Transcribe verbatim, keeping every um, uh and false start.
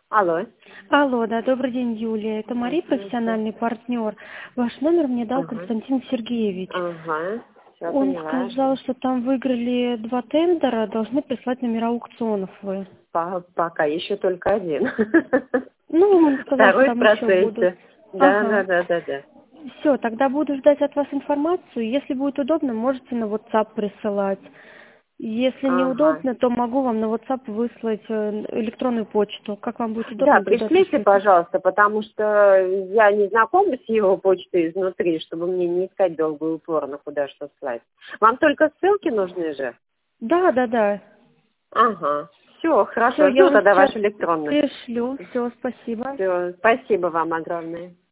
Алло. Алло, да, добрый день, Юлия. Это Мария, профессиональный партнер. Ваш номер мне дал Ага. Константин Сергеевич. Ага. Все Он поняла. сказал, что там выиграли два тендера, должны прислать номера аукционов вы. По- Пока еще только один. Ну, он сказал, что Второй в там еще будут. процессе. Да, да, Ага. да, да, да. Все, тогда буду ждать от вас информацию. Если будет удобно, можете на WhatsApp присылать. Если Ага. неудобно, то могу вам на WhatsApp выслать э, электронную почту. Как вам будет Да, удобно, туда пришлите, пришлите. пожалуйста, потому что я не знакома с его почтой изнутри, чтобы мне не искать долго и упорно, куда что слать. Вам только ссылки нужны же? Да, да, да. Ага. Все, Все, хорошо. я Жду вам тогда сейчас ваш электронный. пришлю. Все, спасибо. Все, спасибо вам огромное.